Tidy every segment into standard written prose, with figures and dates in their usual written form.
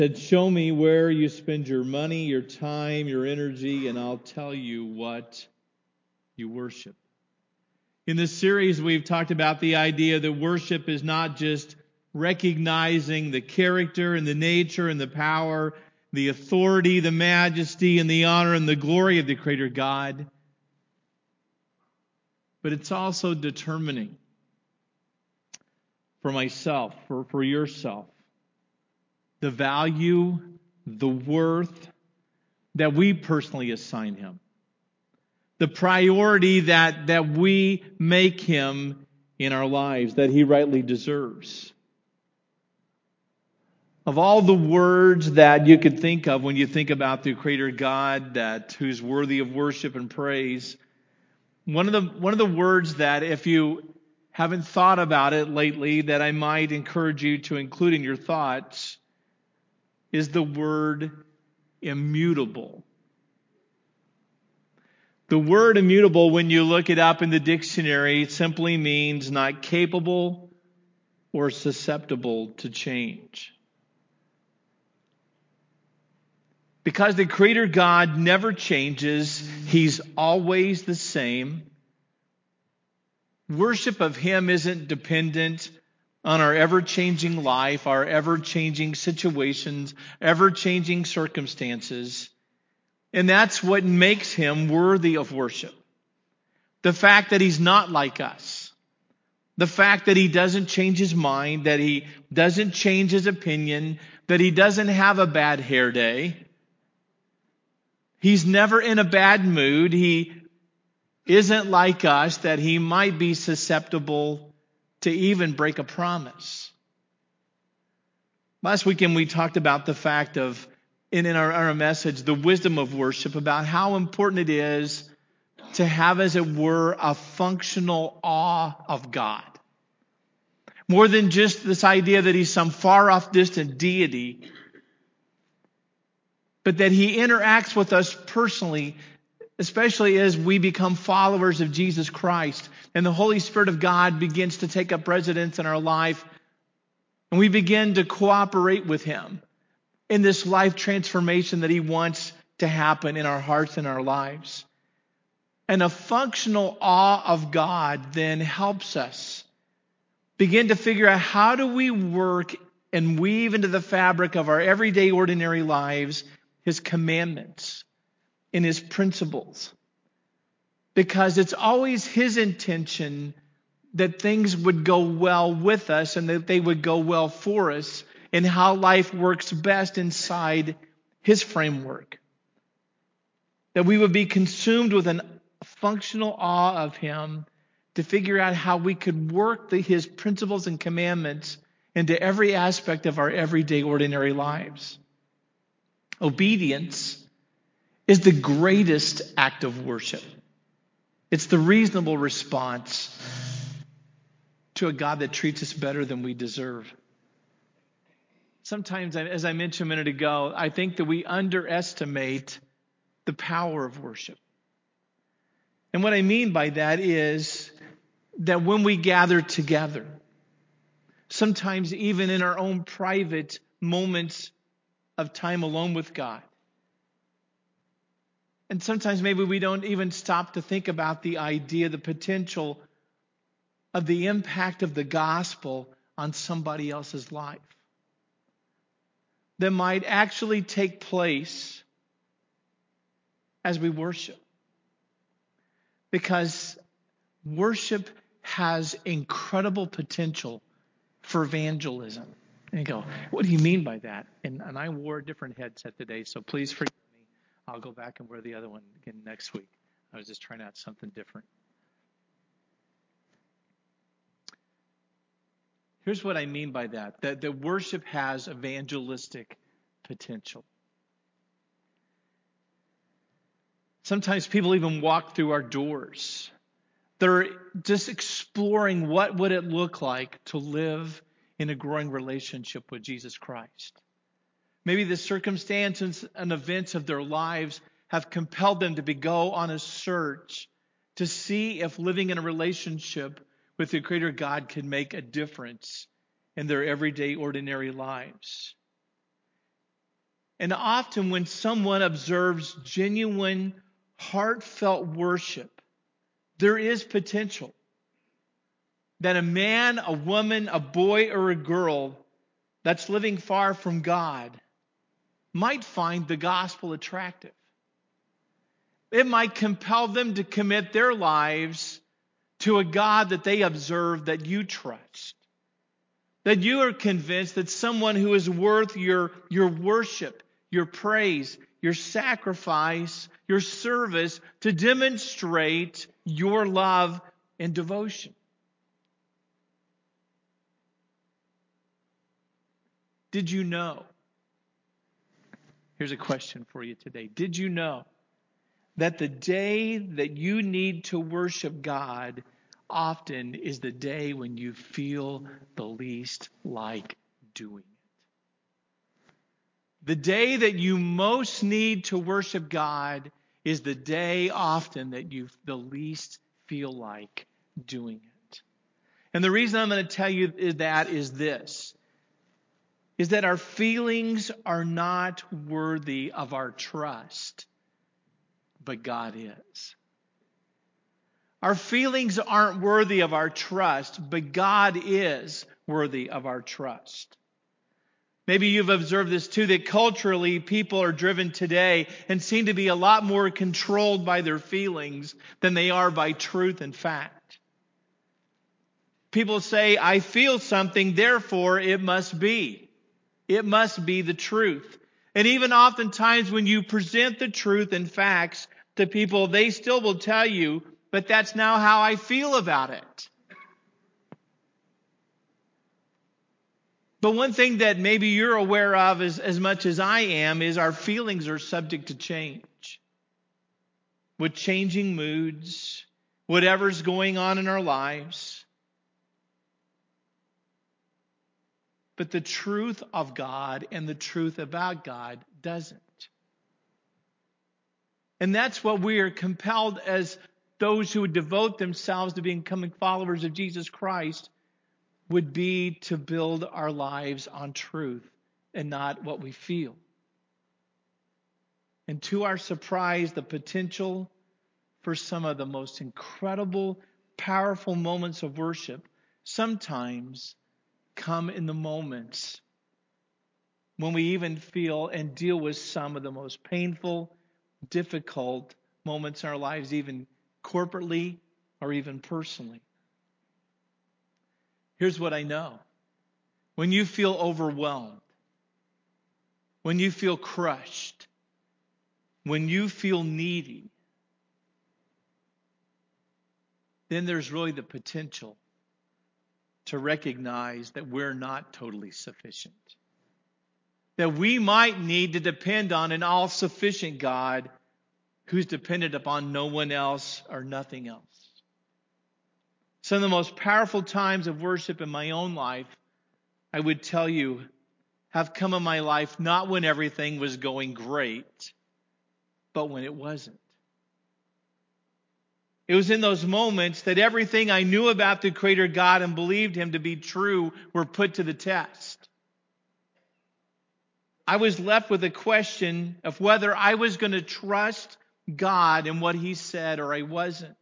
Said, show me where you spend your money, your time, your energy, and I'll tell you what you worship. In this series, we've talked about the idea that worship is not just recognizing the character and the nature and the power, the authority, the majesty, and the honor and the glory of the Creator God, but it's also determining for myself, for yourself, the value, the worth that we personally assign Him. The priority that we make Him in our lives, that He rightly deserves. Of all the words that you could think of when you think about the Creator God who's worthy of worship and praise, one of the words that, if you haven't thought about it lately, that I might encourage you to include in your thoughts is the word immutable. The word immutable, when you look it up in the dictionary, simply means not capable or susceptible to change. Because the Creator God never changes, He's always the same. Worship of Him isn't dependent on our ever-changing life, our ever-changing situations, ever-changing circumstances. And that's what makes Him worthy of worship. The fact that He's not like us. The fact that He doesn't change His mind, that He doesn't change His opinion, that He doesn't have a bad hair day. He's never in a bad mood. He isn't like us, that He might be susceptible to even break a promise. Last weekend we talked about the fact of, in our message, the wisdom of worship, about how important it is to have, as it were, a functional awe of God. More than just this idea that He's some far-off distant deity, but that He interacts with us personally, especially as we become followers of Jesus Christ and the Holy Spirit of God begins to take up residence in our life and we begin to cooperate with Him in this life transformation that He wants to happen in our hearts and our lives. And a functional awe of God then helps us begin to figure out, how do we work and weave into the fabric of our everyday ordinary lives His commandments and His principles. Because it's always His intention that things would go well with us and that they would go well for us, and how life works best inside His framework. That we would be consumed with a functional awe of Him to figure out how we could work His principles and commandments into every aspect of our everyday ordinary lives. Obedience is the greatest act of worship. It's the reasonable response to a God that treats us better than we deserve. Sometimes, as I mentioned a minute ago, I think that we underestimate the power of worship. And what I mean by that is that when we gather together, sometimes even in our own private moments of time alone with God, and sometimes maybe we don't even stop to think about the idea, the potential of the impact of the gospel on somebody else's life that might actually take place as we worship. Because worship has incredible potential for evangelism. And you go, what do you mean by that? And I wore a different headset today, so please forgive me. I'll go back and wear the other one again next week. I was just trying out something different. Here's what I mean by that worship has evangelistic potential. Sometimes people even walk through our doors. They're just exploring what would it look like to live in a growing relationship with Jesus Christ. Maybe the circumstances and events of their lives have compelled them to go on a search to see if living in a relationship with the Creator God can make a difference in their everyday, ordinary lives. And often when someone observes genuine, heartfelt worship, there is potential that a man, a woman, a boy, or a girl that's living far from God might find the gospel attractive. It might compel them to commit their lives to a God that they observe, that you trust. That you are convinced that someone who is worth your worship, your praise, your sacrifice, your service to demonstrate your love and devotion. Did you know? Here's a question for you today. Did you know that the day that you need to worship God often is the day when you feel the least like doing it? The day that you most need to worship God is the day often that you the least feel like doing it. And the reason I'm going to tell you that is this, is that our feelings are not worthy of our trust, but God is. Our feelings aren't worthy of our trust, but God is worthy of our trust. Maybe you've observed this too, that culturally people are driven today and seem to be a lot more controlled by their feelings than they are by truth and fact. People say, I feel something, therefore it must be. It must be the truth. And even oftentimes when you present the truth and facts to people, they still will tell you, but that's now how I feel about it. But one thing that maybe you're aware of as much as I am is our feelings are subject to change. With changing moods, whatever's going on in our lives. But the truth of God and the truth about God doesn't. And that's what we are compelled as those who would devote themselves to becoming followers of Jesus Christ would be to build our lives on truth and not what we feel. And to our surprise, the potential for some of the most incredible, powerful moments of worship sometimes come in the moments when we even feel and deal with some of the most painful, difficult moments in our lives, even corporately or even personally. Here's what I know. When you feel overwhelmed, when you feel crushed, when you feel needy, then there's really the potential to recognize that we're not totally sufficient. That we might need to depend on an all-sufficient God who's dependent upon no one else or nothing else. Some of the most powerful times of worship in my own life, I would tell you, have come in my life not when everything was going great, but when it wasn't. It was in those moments that everything I knew about the Creator God and believed Him to be true were put to the test. I was left with a question of whether I was going to trust God and what He said or I wasn't.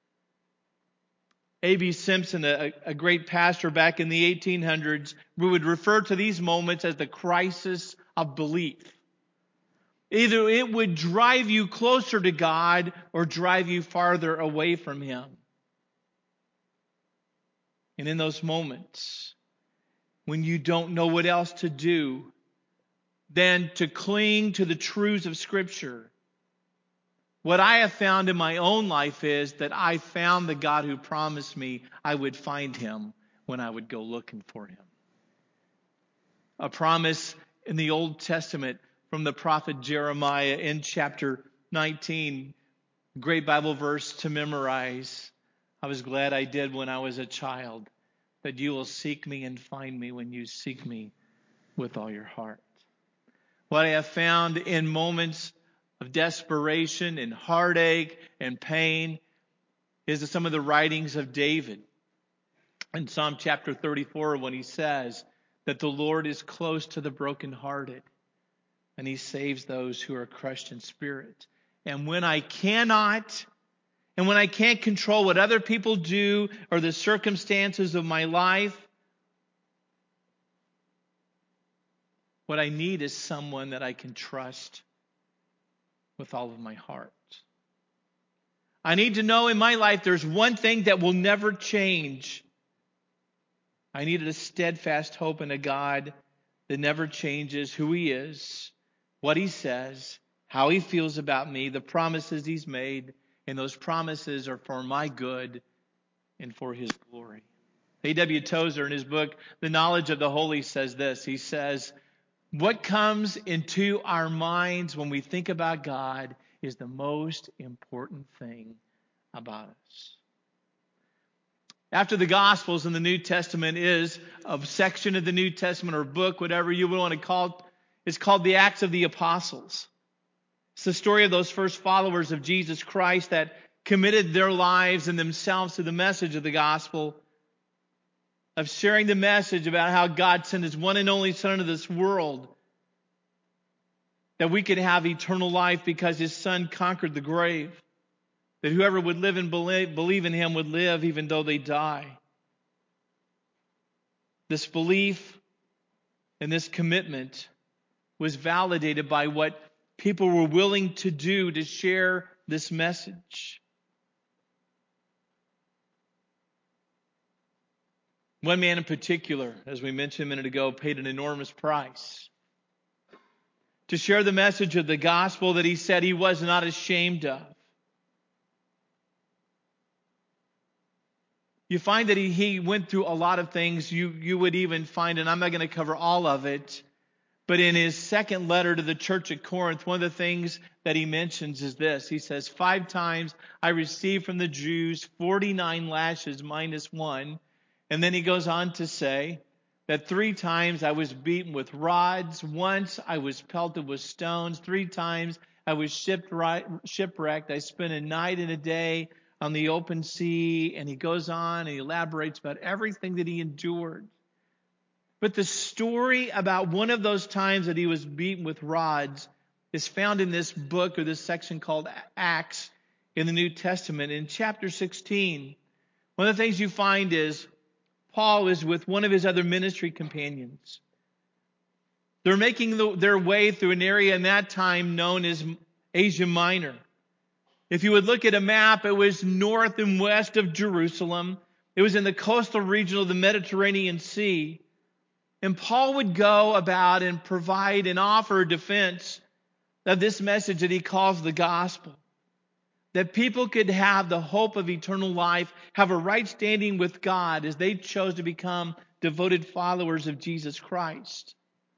A.B. Simpson, a great pastor back in the 1800s, would refer to these moments as the crisis of belief. Either it would drive you closer to God or drive you farther away from Him. And in those moments, when you don't know what else to do than to cling to the truths of Scripture, what I have found in my own life is that I found the God who promised me I would find Him when I would go looking for Him. A promise in the Old Testament from the prophet Jeremiah in chapter 19. Great Bible verse to memorize. I was glad I did when I was a child. That you will seek me and find me when you seek me with all your heart. What I have found in moments of desperation and heartache and pain is some of the writings of David. In Psalm chapter 34, when he says that the Lord is close to the brokenhearted and he saves those who are crushed in spirit. And when I cannot, and when I can't control what other people do or the circumstances of my life, what I need is someone that I can trust with all of my heart. I need to know in my life there's one thing that will never change. I needed a steadfast hope in a God that never changes who he is, what he says, how he feels about me, the promises he's made, and those promises are for my good and for his glory. A.W. Tozer, in his book, The Knowledge of the Holy, says this. He says, what comes into our minds when we think about God is the most important thing about us. After the Gospels in the New Testament is a section of the New Testament or book, whatever you would want to call it, it's called the Acts of the Apostles. It's the story of those first followers of Jesus Christ that committed their lives and themselves to the message of the gospel, of sharing the message about how God sent his one and only Son into this world, that we could have eternal life because his Son conquered the grave, that whoever would live and believe in him would live even though they die. This belief and this commitment was validated by what people were willing to do to share this message. One man in particular, as we mentioned a minute ago, paid an enormous price to share the message of the gospel that he said he was not ashamed of. You find that he went through a lot of things. You would even find, and I'm not going to cover all of it, but in his second letter to the church at Corinth, one of the things that he mentions is this. He says, 5 times I received from the Jews 49 lashes minus 1. And then he goes on to say that 3 times I was beaten with rods. Once I was pelted with stones. 3 times I was shipwrecked. I spent a night and a day on the open sea. And he goes on and he elaborates about everything that he endured. But the story about one of those times that he was beaten with rods is found in this book or this section called Acts in the New Testament. In chapter 16, one of the things you find is Paul is with one of his other ministry companions. They're making their way through an area in that time known as Asia Minor. If you would look at a map, it was north and west of Jerusalem. It was in the coastal region of the Mediterranean Sea. And Paul would go about and provide and offer a defense of this message that he calls the gospel. That people could have the hope of eternal life, have a right standing with God as they chose to become devoted followers of Jesus Christ.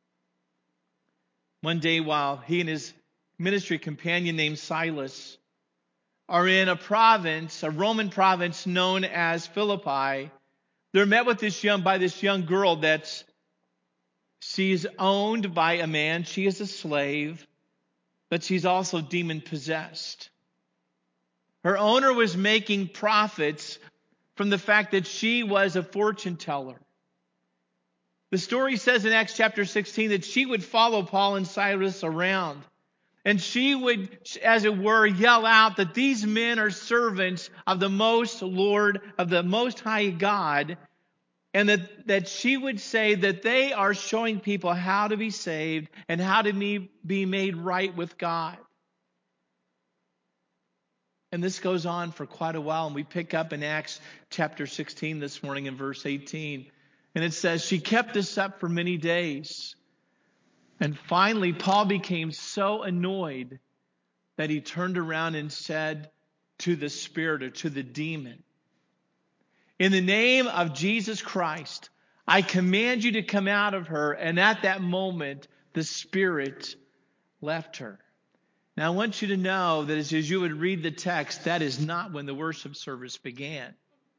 One day while he and his ministry companion named Silas are in a province, a Roman province known as Philippi, they're met with this young girl that's she's owned by a man. She is a slave, but she's also demon-possessed. Her owner was making profits from the fact that she was a fortune teller. The story says in Acts chapter 16 that she would follow Paul and Silas around. And she would, as it were, yell out that these men are servants of the Most Lord, of the Most High God. And that she would say that they are showing people how to be saved and how to be made right with God. And this goes on for quite a while. And we pick up in Acts chapter 16 this morning in verse 18. And it says, she kept this up for many days. And finally, Paul became so annoyed that he turned around and said to the spirit or to the demon, in the name of Jesus Christ, I command you to come out of her. And at that moment, the spirit left her. Now, I want you to know that as you would read the text, that is not when the worship service began.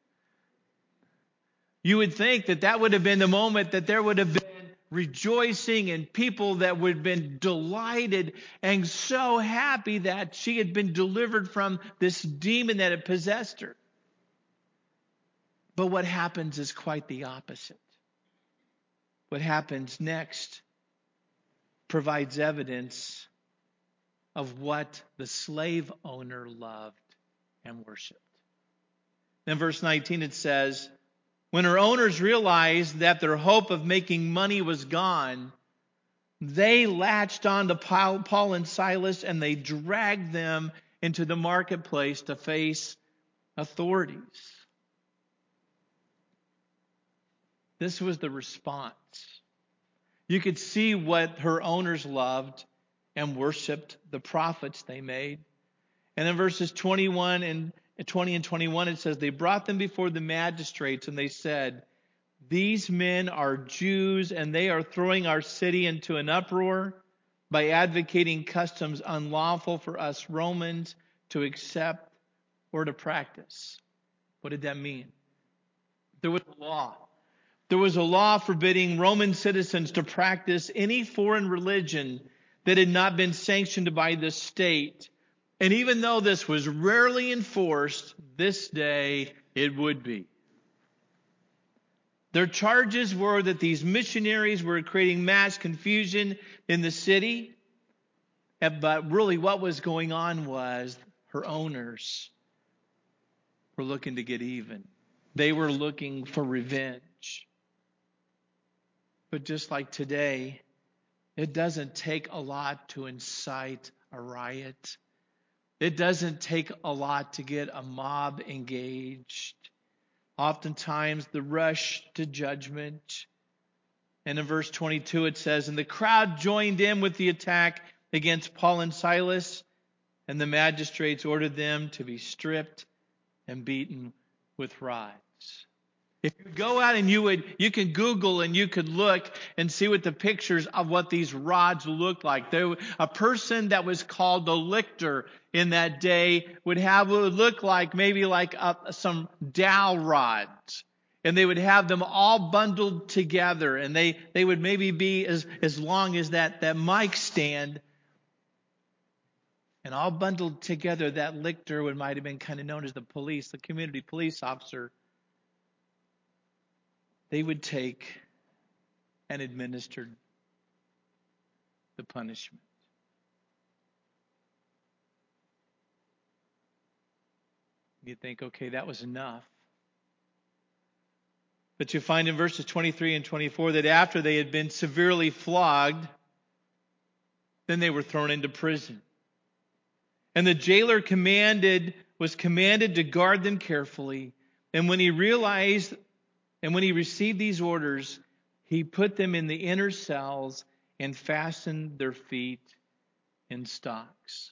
You would think that that would have been the moment that there would have been rejoicing and people that would have been delighted and so happy that she had been delivered from this demon that had possessed her. But what happens is quite the opposite. What happens next provides evidence of what the slave owner loved and worshiped. In verse 19 it says, when her owners realized that their hope of making money was gone, they latched on to Paul and Silas and they dragged them into the marketplace to face authorities. This was the response. You could see what her owners loved and worshiped, the profits they made. And in verses 20 and 21, it says, they brought them before the magistrates and they said, these men are Jews and they are throwing our city into an uproar by advocating customs unlawful for us Romans to accept or to practice. What did that mean? There was a law. There was a law forbidding Roman citizens to practice any foreign religion that had not been sanctioned by the state. And even though this was rarely enforced, this day it would be. Their charges were that these missionaries were creating mass confusion in the city. But really what was going on was her owners were looking to get even. They were looking for revenge. But just like today, it doesn't take a lot to incite a riot. It doesn't take a lot to get a mob engaged. Oftentimes, the rush to judgment. And in verse 22, it says, and the crowd joined in with the attack against Paul and Silas, and the magistrates ordered them to be stripped and beaten with rods. If you go out and you can Google and you could look and see what the pictures of what these rods looked like. A person that was called the lictor in that day would look like maybe like some dowel rods. And they would have them all bundled together. And they would maybe be as long as that mic stand. And all bundled together, that lictor might have been kind of known as the community police officer. They would take and administer the punishment. You think, okay, that was enough. But you find in verses 23 and 24 that after they had been severely flogged, then they were thrown into prison. And the jailer was commanded to guard them carefully. And when he received these orders, he put them in the inner cells and fastened their feet in stocks.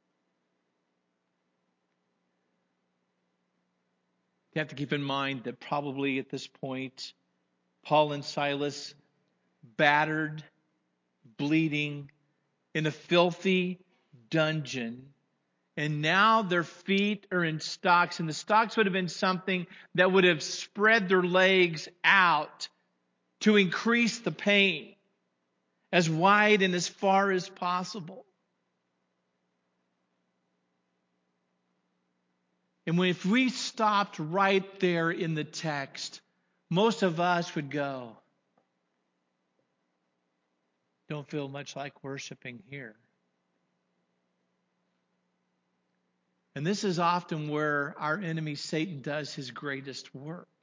You have to keep in mind that probably at this point, Paul and Silas, battered, bleeding, in a filthy dungeon. And now their feet are in stocks. And the stocks would have been something that would have spread their legs out to increase the pain as wide and as far as possible. And if we stopped right there in the text, most of us would go, don't feel much like worshiping here. And this is often where our enemy Satan does his greatest work.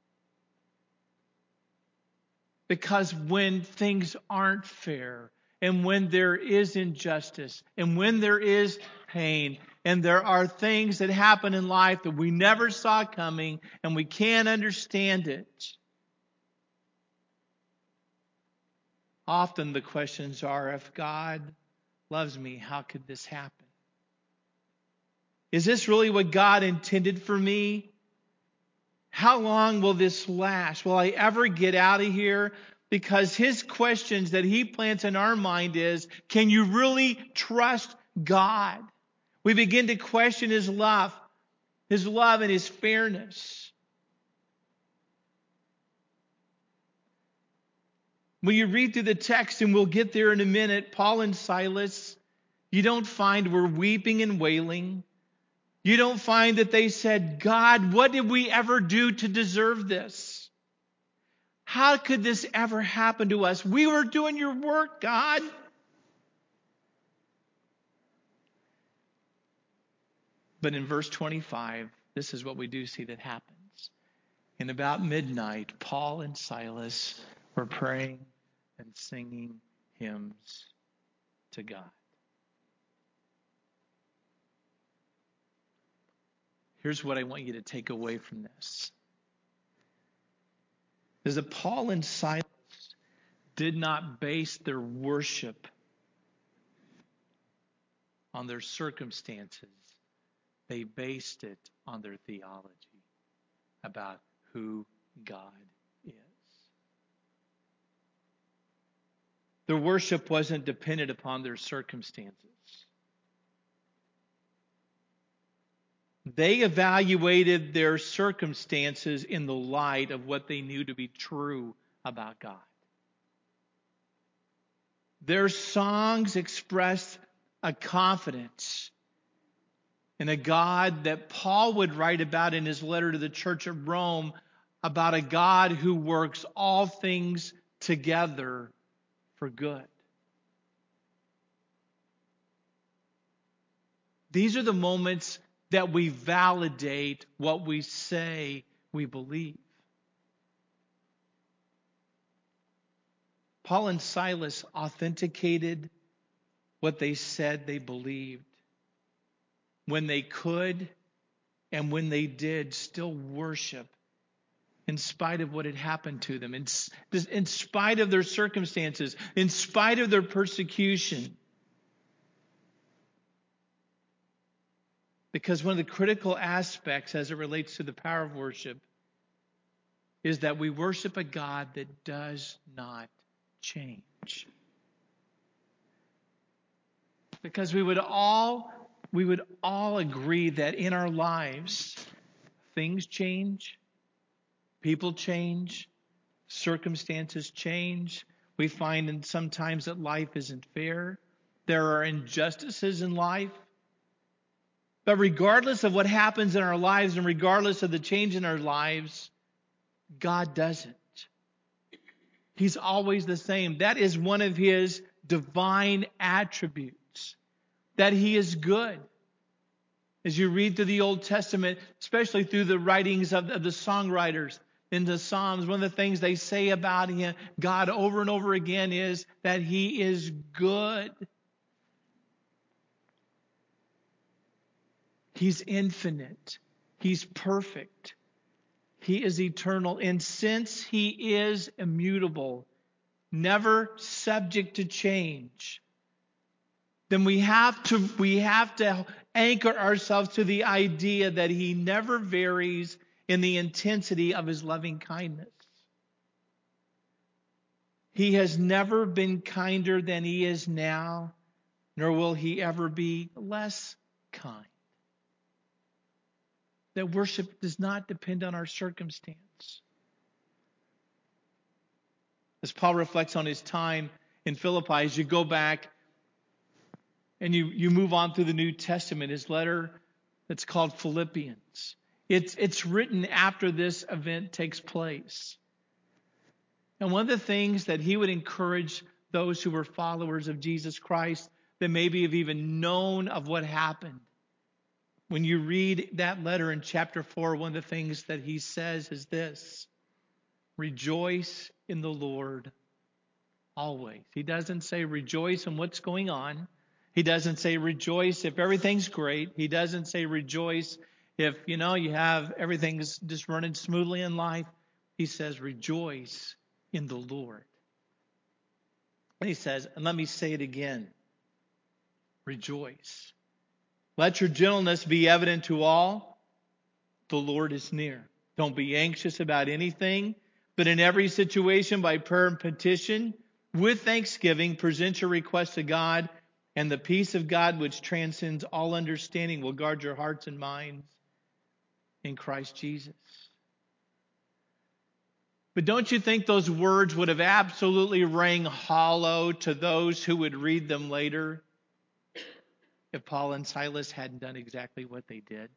Because when things aren't fair, and when there is injustice, and when there is pain, and there are things that happen in life that we never saw coming, and we can't understand it, often the questions are, if God loves me, how could this happen? Is this really what God intended for me? How long will this last? Will I ever get out of here? Because his questions that he plants in our mind is, can you really trust God? We begin to question his love and his fairness. When you read through the text, and we'll get there in a minute, Paul and Silas, you don't find were weeping and wailing. You don't find that they said, God, what did we ever do to deserve this? How could this ever happen to us? We were doing your work, God. But in verse 25, this is what we do see that happens. And about midnight, Paul and Silas were praying and singing hymns to God. Here's what I want you to take away from this. Is that Paul and Silas did not base their worship on their circumstances. They based it on their theology about who God is. Their worship wasn't dependent upon their circumstances. They evaluated their circumstances in the light of what they knew to be true about God. Their songs expressed a confidence in a God that Paul would write about in his letter to the church of Rome, about a God who works all things together for good. These are the moments that we validate what we say we believe. Paul and Silas authenticated what they said they believed when they could and when they did still worship in spite of what had happened to them, in spite of their circumstances, in spite of their persecution. Because one of the critical aspects as it relates to the power of worship is that we worship a God that does not change. Because we would all agree that in our lives, things change, people change, circumstances change. We find sometimes that life isn't fair. There are injustices in life. But regardless of what happens in our lives and regardless of the change in our lives, God doesn't. He's always the same. That is one of His divine attributes, that He is good. As you read through the Old Testament, especially through the writings of the songwriters in the Psalms, one of the things they say about Him, God, over and over again is that He is good. He's infinite. He's perfect. He is eternal. And since He is immutable, never subject to change, then we have to anchor ourselves to the idea that He never varies in the intensity of His loving kindness. He has never been kinder than He is now, nor will He ever be less kind. That worship does not depend on our circumstance. As Paul reflects on his time in Philippi, as you go back and you move on through the New Testament, his letter that's called Philippians. It's written after this event takes place. And one of the things that he would encourage those who were followers of Jesus Christ that maybe have even known of what happened. When you read that letter in chapter 4, one of the things that he says is this: rejoice in the Lord always. He doesn't say rejoice in what's going on. He doesn't say rejoice if everything's great. He doesn't say rejoice if, you have everything's just running smoothly in life. He says rejoice in the Lord. And he says, and let me say it again, rejoice. Let your gentleness be evident to all. The Lord is near. Don't be anxious about anything, but in every situation by prayer and petition, with thanksgiving, present your requests to God, and the peace of God, which transcends all understanding, will guard your hearts and minds in Christ Jesus. But don't you think those words would have absolutely rang hollow to those who would read them later if Paul and Silas hadn't done exactly what they did?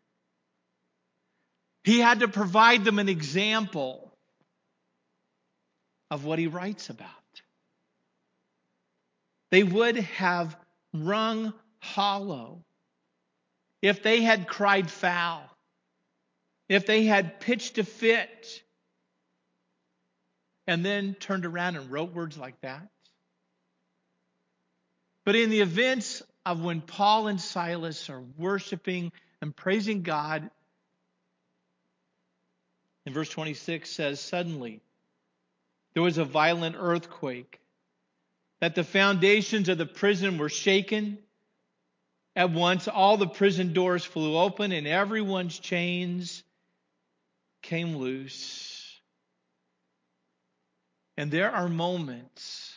He had to provide them an example of what he writes about. They would have rung hollow if they had cried foul, if they had pitched a fit, and then turned around and wrote words like that. But in the events of when Paul and Silas are worshiping and praising God, in verse 26 says, suddenly there was a violent earthquake, that the foundations of the prison were shaken. At once all the prison doors flew open and everyone's chains came loose. And there are moments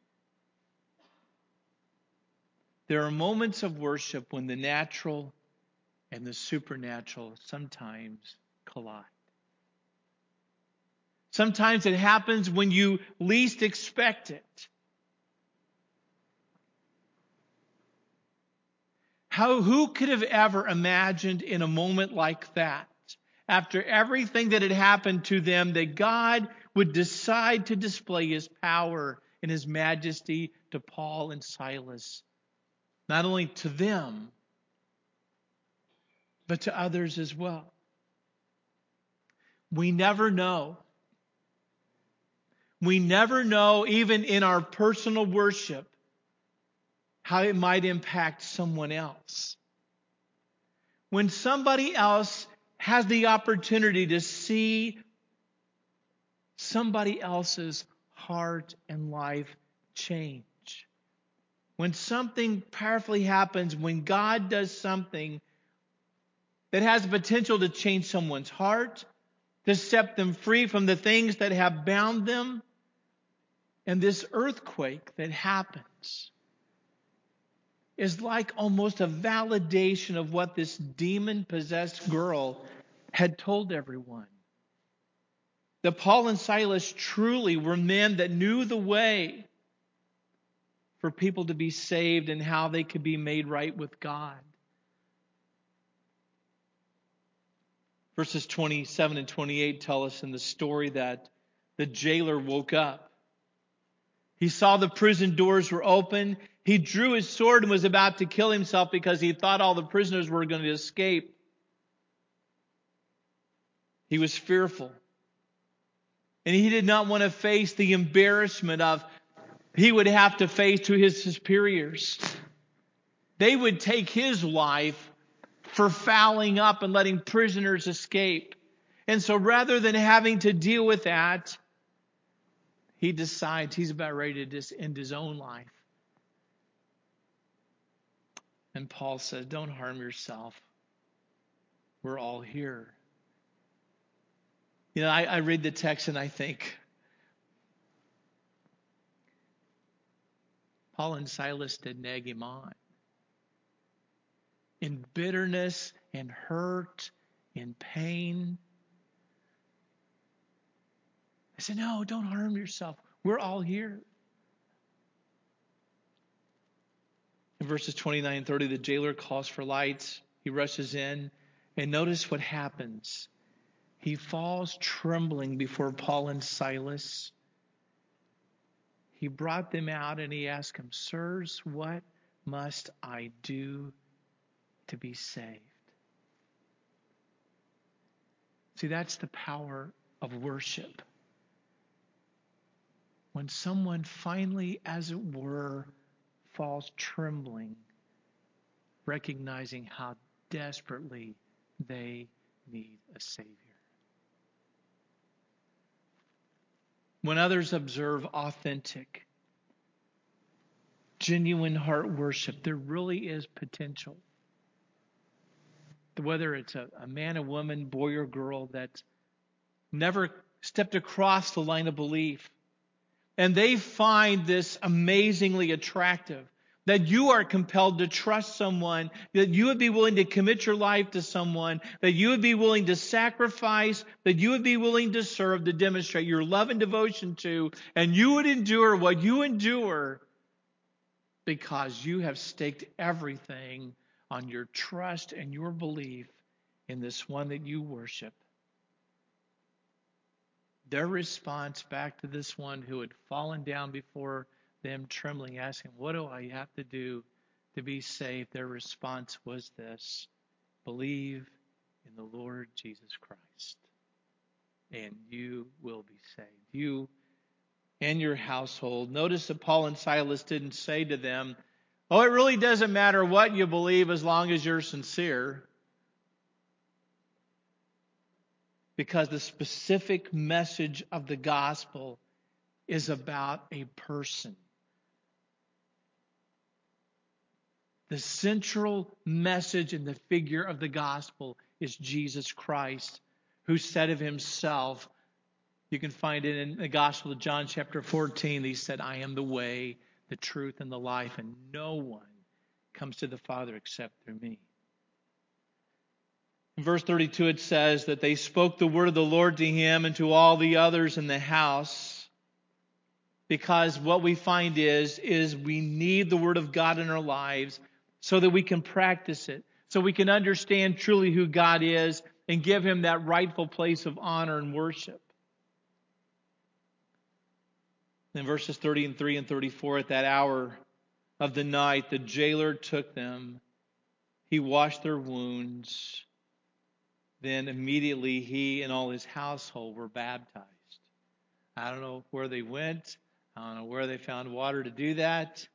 of worship when the natural and the supernatural sometimes collide. Sometimes it happens when you least expect it. Who could have ever imagined in a moment like that, after everything that had happened to them, that God would decide to display his power and his majesty to Paul and Silas? Not only to them, but to others as well. We never know. We never know, even in our personal worship, how it might impact someone else. When somebody else has the opportunity to see somebody else's heart and life change. When something powerfully happens, when God does something that has the potential to change someone's heart, to set them free from the things that have bound them, and this earthquake that happens is like almost a validation of what this demon-possessed girl had told everyone. That Paul and Silas truly were men that knew the way for people to be saved and how they could be made right with God. Verses 27 and 28 tell us in the story that the jailer woke up. He saw the prison doors were open. He drew his sword and was about to kill himself because he thought all the prisoners were going to escape. He was fearful. And he did not want to face the embarrassment of he would have to face to his superiors. They would take his life for fouling up and letting prisoners escape. And so rather than having to deal with that, he decides he's about ready to just end his own life. And Paul says, don't harm yourself. We're all here. You know, I read the text and I think, Paul and Silas did nag him on. In bitterness, in hurt, in pain. I said, no, don't harm yourself. We're all here. In verses 29 and 30, the jailer calls for lights. He rushes in. And notice what happens. He falls trembling before Paul and Silas. He brought them out and he asked them, sirs, what must I do to be saved? See, that's the power of worship. When someone finally, as it were, falls trembling, recognizing how desperately they need a Savior. When others observe authentic, genuine heart worship, there really is potential. Whether it's a man, a woman, boy, or girl that's never stepped across the line of belief, and they find this amazingly attractive, that you are compelled to trust someone, that you would be willing to commit your life to someone, that you would be willing to sacrifice, that you would be willing to serve, to demonstrate your love and devotion to, and you would endure what you endure because you have staked everything on your trust and your belief in this one that you worship. Their response back to this one who had fallen down before them trembling, asking, what do I have to do to be saved? Their response was this: Believe in the Lord Jesus Christ, and you will be saved. You and your household. Notice that Paul and Silas didn't say to them, "Oh, it really doesn't matter what you believe as long as you're sincere." Because the specific message of the gospel is about a person. The central message and the figure of the gospel is Jesus Christ, who said of himself, you can find it in the Gospel of John chapter 14, he said, "I am the way, the truth, and the life, and no one comes to the Father except through me." In verse 32 it says that they spoke the word of the Lord to him and to all the others in the house, because what we find is we need the word of God in our lives so that we can practice it, so we can understand truly who God is and give him that rightful place of honor and worship. In verses 33 and 34, at that hour of the night, the jailer took them. He washed their wounds. Then immediately he and all his household were baptized. I don't know where they went. I don't know where they found water to do that.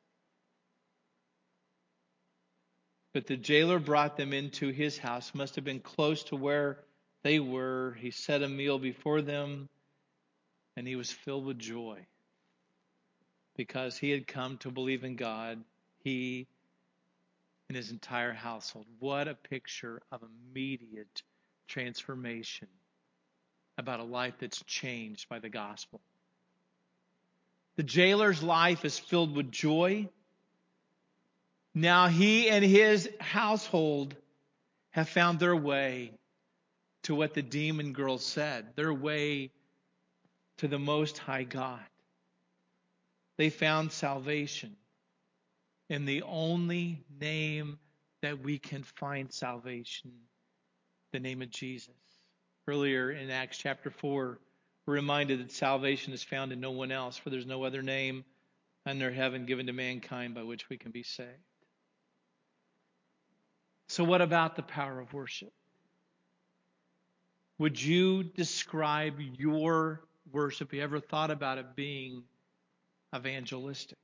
But the jailer brought them into his house. Must have been close to where they were. He set a meal before them, and he was filled with joy because he had come to believe in God, he and his entire household. What a picture of immediate transformation about a life that's changed by the gospel. The jailer's life is filled with joy. Now he and his household have found their way to what the demon girl said, their way to the Most High God. They found salvation in the only name that we can find salvation, the name of Jesus. Earlier in Acts chapter 4, we're reminded that salvation is found in no one else, for there's no other name under heaven given to mankind by which we can be saved. So what about the power of worship? Would you describe your worship, have you ever thought about it being evangelistic?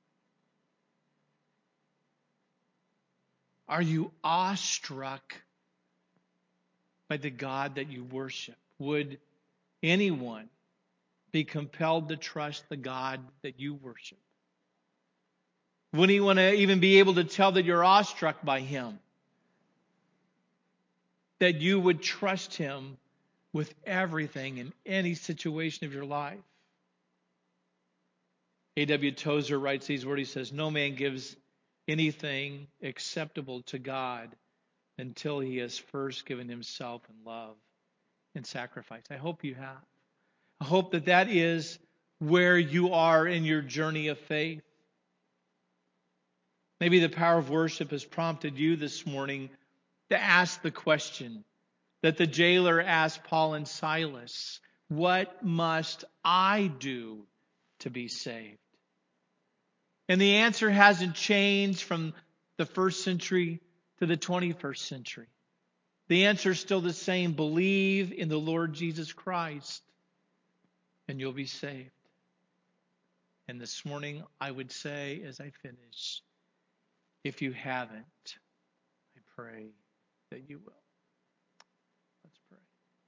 Are you awestruck by the God that you worship? Would anyone be compelled to trust the God that you worship? Would anyone even be able to tell that you're awestruck by him? That you would trust him with everything in any situation of your life? A.W. Tozer writes these words. He says, "No man gives anything acceptable to God until he has first given himself in love and sacrifice." I hope you have. I hope that that is where you are in your journey of faith. Maybe the power of worship has prompted you this morning to ask the question that the jailer asked Paul and Silas: what must I do to be saved? And the answer hasn't changed from the first century to the 21st century. The answer is still the same. Believe in the Lord Jesus Christ, and you'll be saved. And this morning, I would say, as I finish, if you haven't, I pray that you will. Let's pray.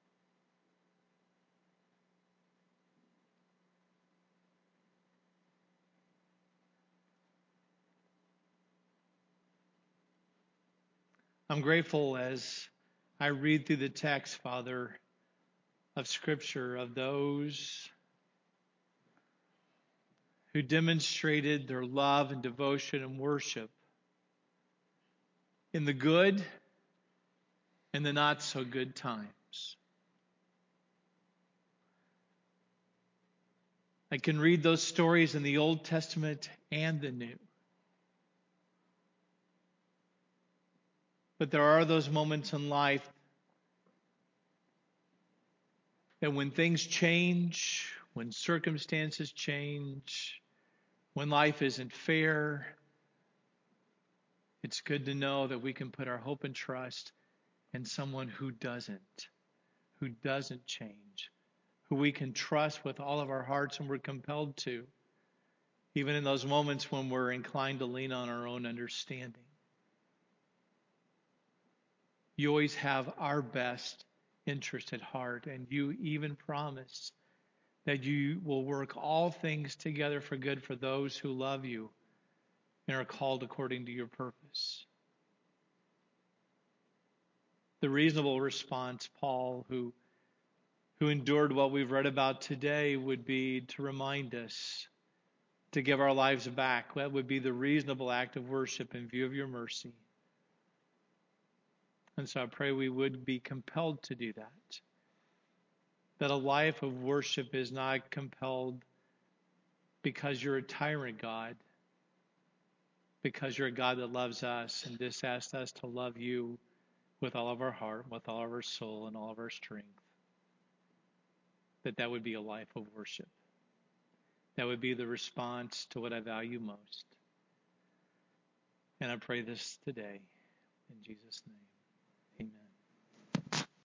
I'm grateful as I read through the text, Father, of Scripture, of those who demonstrated their love and devotion and worship in the good and the not so good times. I can read those stories in the Old Testament and the New. But there are those moments in life that when things change, when circumstances change, when life isn't fair, it's good to know that we can put our hope and trust and someone who doesn't change, who we can trust with all of our hearts and we're compelled to, even in those moments when we're inclined to lean on our own understanding. You always have our best interest at heart, and you even promise that you will work all things together for good for those who love you and are called according to your purpose. The reasonable response, Paul, who endured what we've read about today, would be to remind us to give our lives back. That would be the reasonable act of worship in view of your mercy. And so I pray we would be compelled to do that. That a life of worship is not compelled because you're a tyrant God, because you're a God that loves us and just asks us to love you with all of our heart, with all of our soul, and all of our strength. That would be a life of worship. That would be the response to what I value most. And I pray this today in Jesus' name. Amen.